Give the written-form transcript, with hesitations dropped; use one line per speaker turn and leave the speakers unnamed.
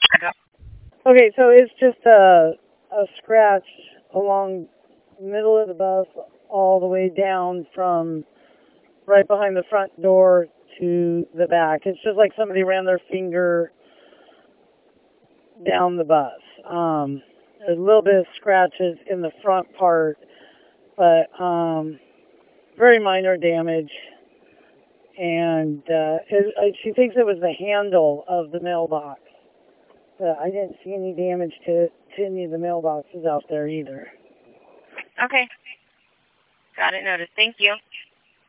Go.
Okay, so it's just a scratch along the middle of the bus all the way down from right behind the front door to the back. It's just like somebody ran their finger down the bus. There's a little bit of scratches in the front part, but very minor damage. And she thinks it was the handle of the mailbox. But I didn't see any damage to any of the mailboxes out there either.
Okay. Got it noted. Thank you.